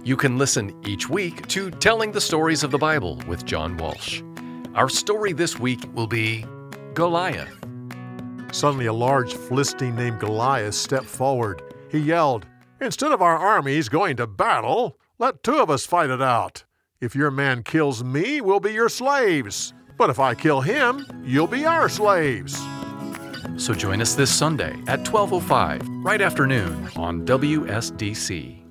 You can listen each week to Telling the Stories of the Bible with John Walsh. Our story this week will be Goliath. Suddenly, a large Philistine named Goliath stepped forward. He yelled, "Instead of our armies going to battle, let two of us fight it out. If your man kills me, we'll be your slaves. But if I kill him, you'll be our slaves." So join us this Sunday at 12:05, right after noon on WSDC.